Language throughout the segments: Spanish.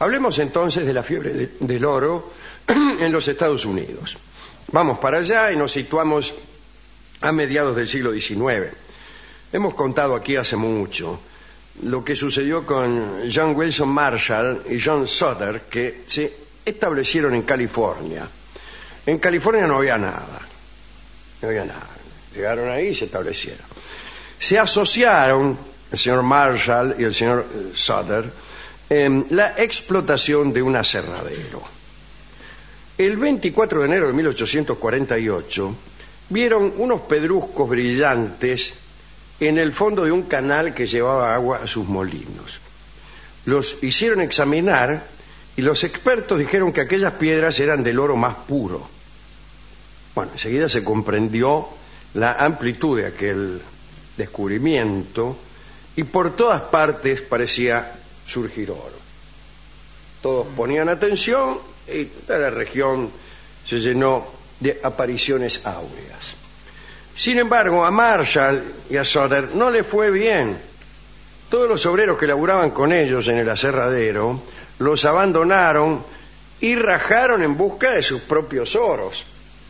Hablemos entonces de la fiebre del oro en los Estados Unidos. Vamos para allá y nos situamos a mediados del siglo XIX. Hemos contado aquí hace mucho lo que sucedió con John Wilson Marshall y John Sutter, que se establecieron en California. En California no había nada. Llegaron ahí y se establecieron. Se asociaron el señor Marshall y el señor Sutter en la explotación de un aserradero. El 24 de enero de 1848 vieron unos pedruscos brillantes en el fondo de un canal que llevaba agua a sus molinos. Los hicieron examinar y los expertos dijeron que aquellas piedras eran del oro más puro. Bueno, enseguida se comprendió la amplitud de aquel descubrimiento y por todas partes parecía surgir oro. Todos ponían atención y toda la región se llenó de apariciones áureas. Sin embargo, a Marshall y a Sutter no le fue bien. Todos los obreros que laburaban con ellos en el aserradero los abandonaron y rajaron en busca de sus propios oros.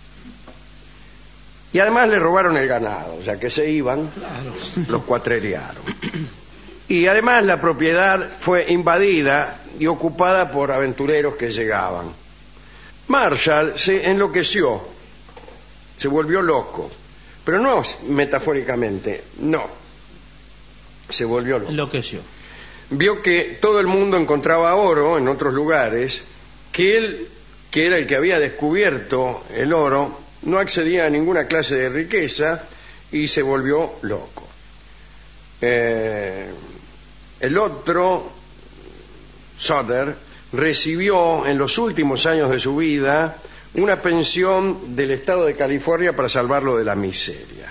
Y además le robaron el ganado, ya que se iban, los cuatrerearon. Y además la propiedad fue invadida y ocupada por aventureros que llegaban. Marshall se enloqueció, se volvió loco. Pero no metafóricamente, no. Se volvió loco. Enloqueció. Vio que todo el mundo encontraba oro en otros lugares, que él, que era el que había descubierto el oro, no accedía a ninguna clase de riqueza y se volvió loco. El otro, Sutter, recibió en los últimos años de su vida una pensión del estado de California para salvarlo de la miseria.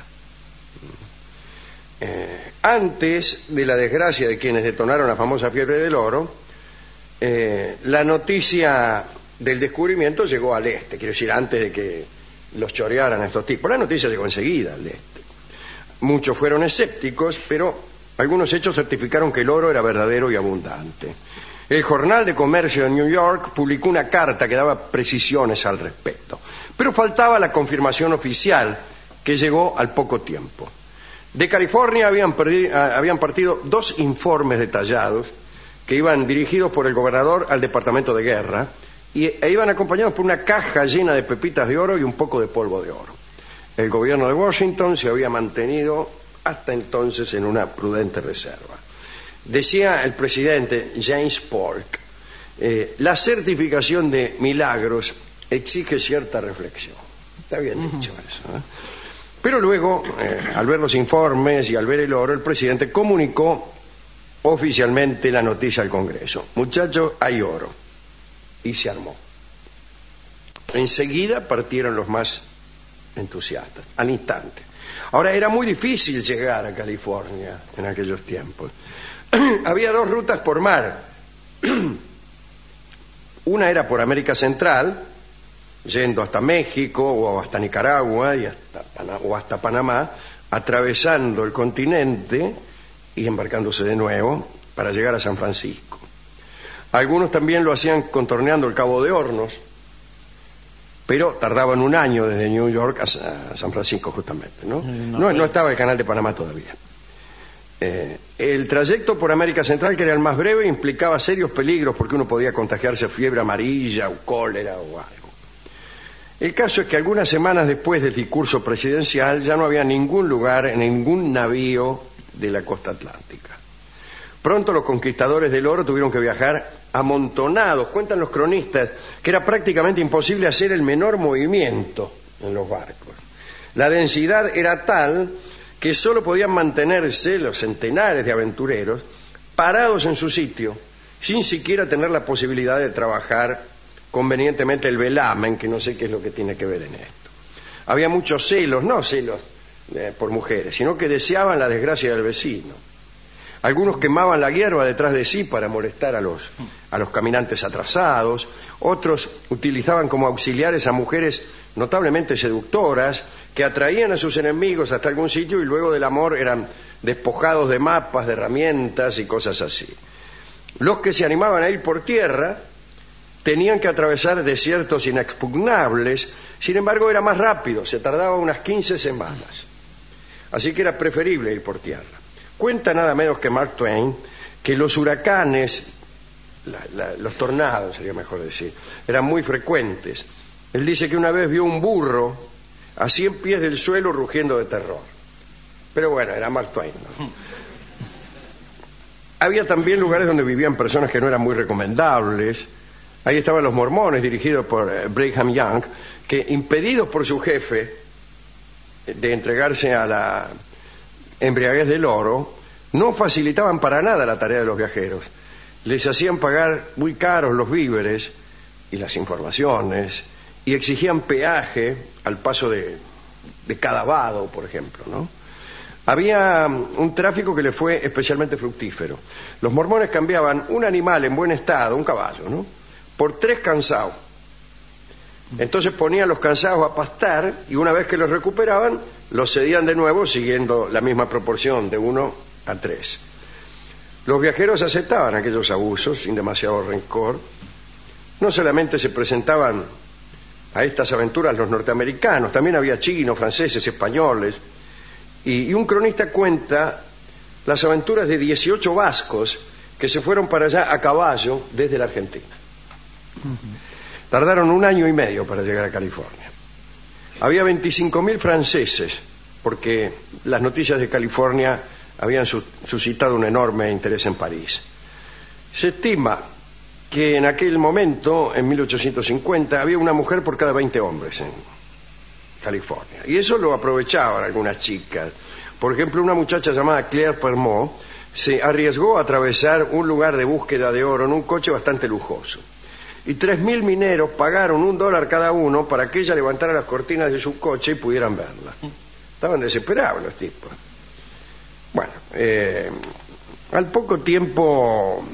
Antes de la desgracia de quienes detonaron la famosa fiebre del oro, la noticia del descubrimiento llegó al este, quiero decir, antes de que los chorearan a estos tipos. La noticia llegó enseguida al este. Muchos fueron escépticos, pero algunos hechos certificaron que el oro era verdadero y abundante. El Jornal de Comercio de New York publicó una carta que daba precisiones al respecto, pero faltaba la confirmación oficial, que llegó al poco tiempo. De California habían partido 2 informes detallados que iban dirigidos por el gobernador al Departamento de Guerra e iban acompañados por una caja llena de pepitas de oro y un poco de polvo de oro. El gobierno de Washington se había mantenido hasta entonces en una prudente reserva. Decía el presidente James Polk, la certificación de milagros exige cierta reflexión. Está bien dicho eso, ¿eh? Pero luego, al ver los informes y al ver el oro, el presidente comunicó oficialmente la noticia al Congreso. Muchachos, hay oro. Y se armó. Enseguida partieron los más entusiastas, al instante. Ahora, era muy difícil llegar a California en aquellos tiempos. Había 2 rutas por mar. Una era por América Central, yendo hasta México o hasta Nicaragua o hasta Panamá, atravesando el continente y embarcándose de nuevo para llegar a San Francisco. Algunos también lo hacían contorneando el Cabo de Hornos, pero tardaban un año desde New York a San Francisco justamente, ¿no? No estaba el canal de Panamá todavía. El trayecto por América Central, que era el más breve, implicaba serios peligros porque uno podía contagiarse fiebre amarilla o cólera o algo. El caso es que algunas semanas después del discurso presidencial ya no había ningún lugar en ningún navío de la costa atlántica. Pronto los conquistadores del oro tuvieron que viajar amontonados. Cuentan los cronistas que era prácticamente imposible hacer el menor movimiento en los barcos. La densidad era tal que solo podían mantenerse los centenares de aventureros parados en su sitio, sin siquiera tener la posibilidad de trabajar convenientemente el velamen, que no sé qué es lo que tiene que ver en esto. Había muchos celos, no celos por mujeres, sino que deseaban la desgracia del vecino. Algunos quemaban la hierba detrás de sí para molestar a los caminantes atrasados, otros utilizaban como auxiliares a mujeres notablemente seductoras que atraían a sus enemigos hasta algún sitio y luego del amor eran despojados de mapas, de herramientas y cosas así. Los que se animaban a ir por tierra tenían que atravesar desiertos inexpugnables, sin embargo era más rápido, se tardaba unas 15 semanas. Así que era preferible ir por tierra. Cuenta nada menos que Mark Twain que los huracanes, los tornados sería mejor decir, eran muy frecuentes. Él dice que una vez vio un burro a 100 pies del suelo rugiendo de terror. Pero bueno, era Mark Twain, ¿no? Había también lugares donde vivían personas que no eran muy recomendables. Ahí estaban los mormones, dirigidos por Brigham Young, que, impedidos por su jefe de entregarse a la embriaguez del oro, no facilitaban para nada la tarea de los viajeros. Les hacían pagar muy caros los víveres y las informaciones, y exigían peaje al paso de cada vado, por ejemplo, ¿no? Había un tráfico que le fue especialmente fructífero. Los mormones cambiaban un animal en buen estado, un caballo, ¿no?, por 3 cansaos. Entonces ponían los cansaos a pastar y una vez que los recuperaban, los cedían de nuevo siguiendo la misma proporción de 1 a 3. Los viajeros aceptaban aquellos abusos sin demasiado rencor. No solamente se presentaban a estas aventuras los norteamericanos, también había chinos, franceses, españoles. Y un cronista cuenta las aventuras de 18 vascos que se fueron para allá a caballo desde la Argentina. Tardaron 1 año y medio para llegar a California. Había 25.000 franceses, porque las noticias de California habían suscitado un enorme interés en París. Se estima que en aquel momento, en 1850, había una mujer por cada 20 hombres en California. Y eso lo aprovechaban algunas chicas. Por ejemplo, una muchacha llamada Claire Permot se arriesgó a atravesar un lugar de búsqueda de oro en un coche bastante lujoso. Y 3.000 mineros pagaron $1 cada uno para que ella levantara las cortinas de su coche y pudieran verla. Estaban desesperados los tipos. Bueno, al poco tiempo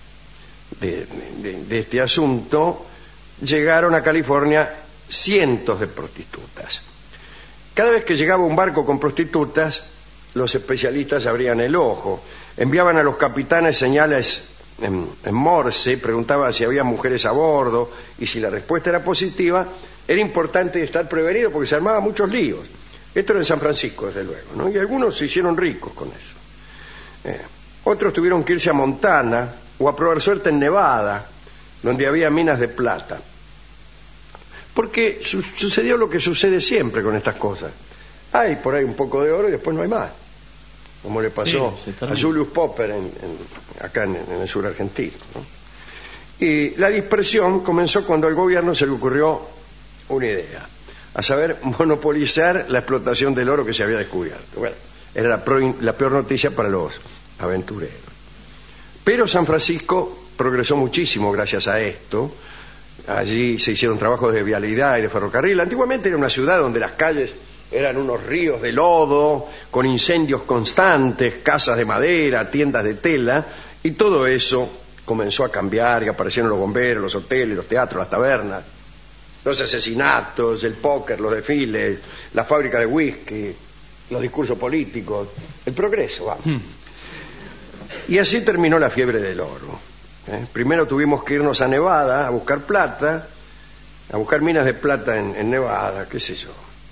de este asunto, llegaron a California cientos de prostitutas. Cada vez que llegaba un barco con prostitutas, los especialistas abrían el ojo, enviaban a los capitanes señales en Morse, preguntaban si había mujeres a bordo, y si la respuesta era positiva, era importante estar prevenido porque se armaban muchos líos. Esto era en San Francisco, desde luego, ¿no? Y algunos se hicieron ricos con eso. Otros tuvieron que irse a Montana o a probar suerte en Nevada, donde había minas de plata. Porque sucedió lo que sucede siempre con estas cosas. Hay por ahí un poco de oro y después no hay más. Como le pasó a Julius Popper acá en el sur argentino, ¿no? Y la dispersión comenzó cuando al gobierno se le ocurrió una idea, a saber, monopolizar la explotación del oro que se había descubierto. Bueno, era la peor noticia para los aventureros. Pero San Francisco progresó muchísimo gracias a esto. Allí se hicieron trabajos de vialidad y de ferrocarril. Antiguamente era una ciudad donde las calles eran unos ríos de lodo, con incendios constantes, casas de madera, tiendas de tela, y todo eso comenzó a cambiar y aparecieron los bomberos, los hoteles, los teatros, las tabernas, los asesinatos, el póker, los desfiles, la fábrica de whisky, los discursos políticos, el progreso, vamos. Y así terminó la fiebre del oro. Primero tuvimos que irnos a Nevada a buscar plata, a buscar minas de plata en Nevada, qué sé yo.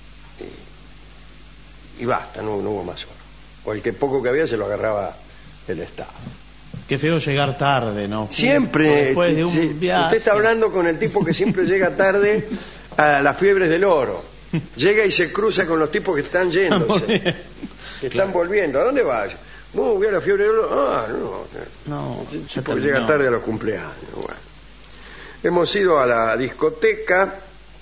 Y basta, no hubo más oro. O el que poco que había se lo agarraba el Estado. Qué feo llegar tarde, ¿no? Siempre. Después de un viaje. Usted está hablando con el tipo que siempre llega tarde a las fiebres del oro. Llega y se cruza con los tipos que están yéndose, que están volviendo. ¿A dónde vas? No, voy a la fiebre del oro. Ah, no. Porque llega tarde a los cumpleaños. Bueno. Hemos ido a la discoteca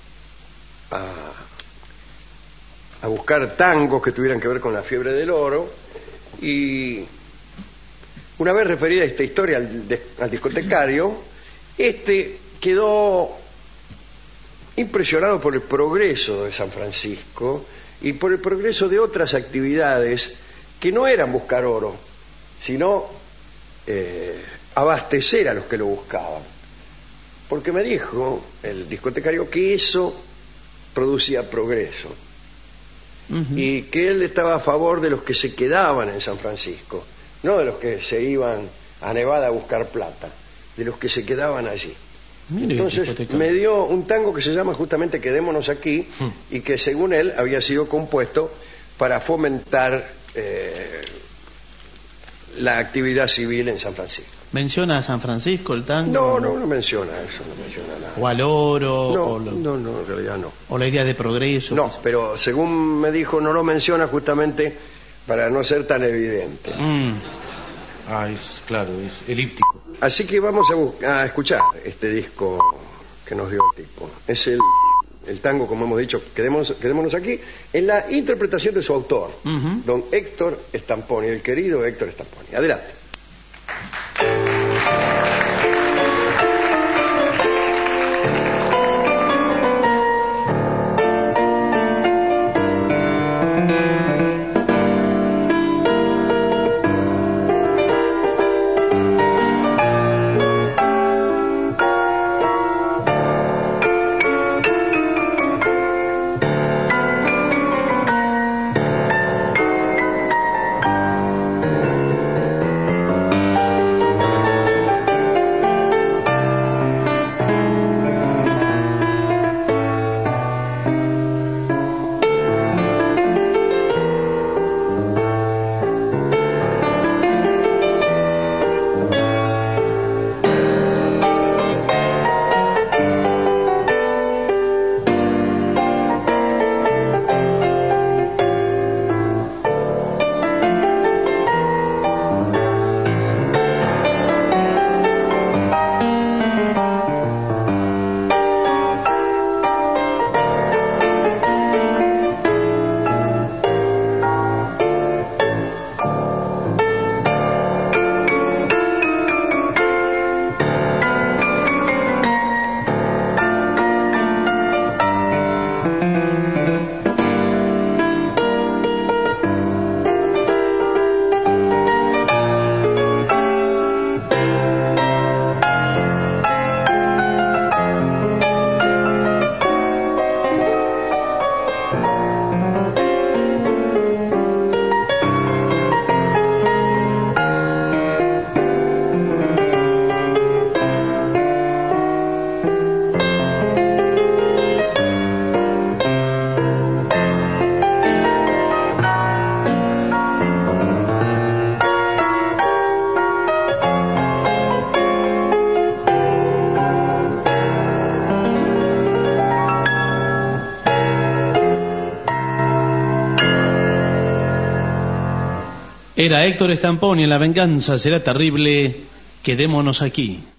a buscar tangos que tuvieran que ver con la fiebre del oro, y una vez referida esta historia al discotecario, este quedó impresionado por el progreso de San Francisco y por el progreso de otras actividades que no eran buscar oro, sino abastecer a los que lo buscaban. Porque me dijo el discotecario que eso producía progreso. Y que él estaba a favor de los que se quedaban en San Francisco, no de los que se iban a Nevada a buscar plata, de los que se quedaban allí. Mire, entonces me dio un tango que se llama justamente Quedémonos aquí, y que según él había sido compuesto para fomentar la actividad civil en San Francisco. ¿Menciona a San Francisco el tango? No menciona eso, no menciona nada. ¿O al oro? No, en realidad no. ¿O la idea de progreso? No, pero según me dijo, no lo menciona justamente para no ser tan evidente. Claro, es elíptico. Así que vamos a escuchar este disco que nos dio el tipo. Es el tango, como hemos dicho, Quedémonos aquí, en la interpretación de su autor, don Héctor Stamponi, el querido Héctor Stamponi. Adelante. Era Héctor Stamponi en La venganza será terrible. Quedémonos aquí.